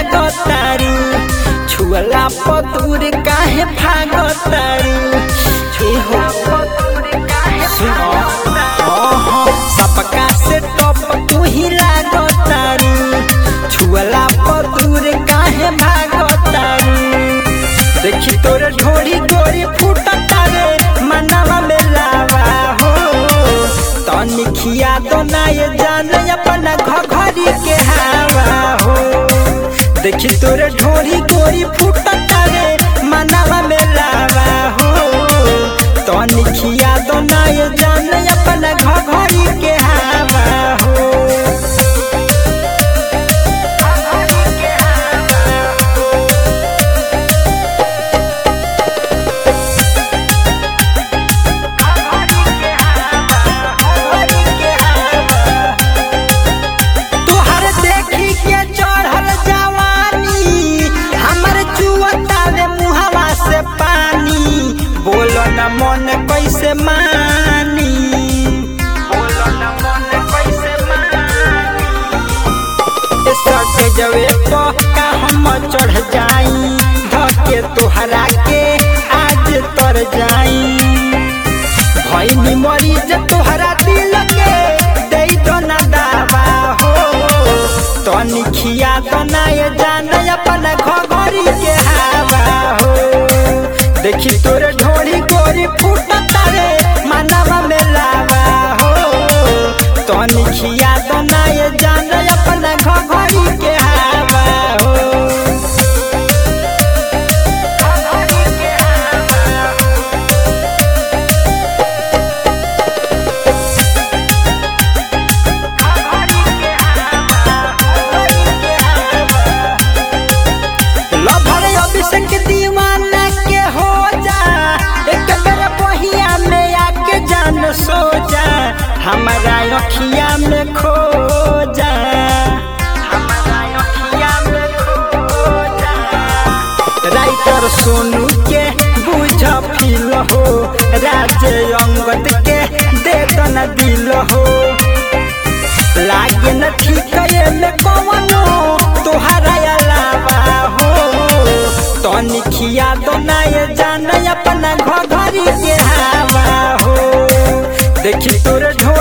लागतारू छुअला पतूर काहे भागतारू छुआ पतूर काहे भागतारू सबका से टॉप तू ही लागतारू छुअला पतूर काहे भागतारू देखी तोर ढोरी गोरी फूटता रे मनवा में लावा हो तनी खिया तो ना ये जान अपना घघरी के हवा हो देखी तोर ढोरी गोरी फूटता रे मनवा में लावा हो तनी खिया तो ना ये जान अपना घघरी के हवा हो मन कैसे मानी बोलो न मन कैसे मानी सट जवे का हम चढ़ जाई धके तोहरा के आज तर जाई भईनी मरीज तोहरा दिल के दे तो न दावा हो तनी खिया तो ना ये जान अपना घघरी के हवा हो देखी तोर ढोरी गोरी फूटता रे मनवा में लावा हो तनी खिया तो ना ये जान अपना घघरी के हवा हो लभर अभिषेक दीवाना के हो सो जा हमारा अखिया में खो जा हमारा अखिया में खो जा राइटर सोनू के बुझ फील हो राजे अंगद के दे दो न दिल हो लागे न ठीक में कवनो तोहरा अलावा हो तनी खिया दो ना ये जान अपना घघरी के हवा हो देखी तोर ढो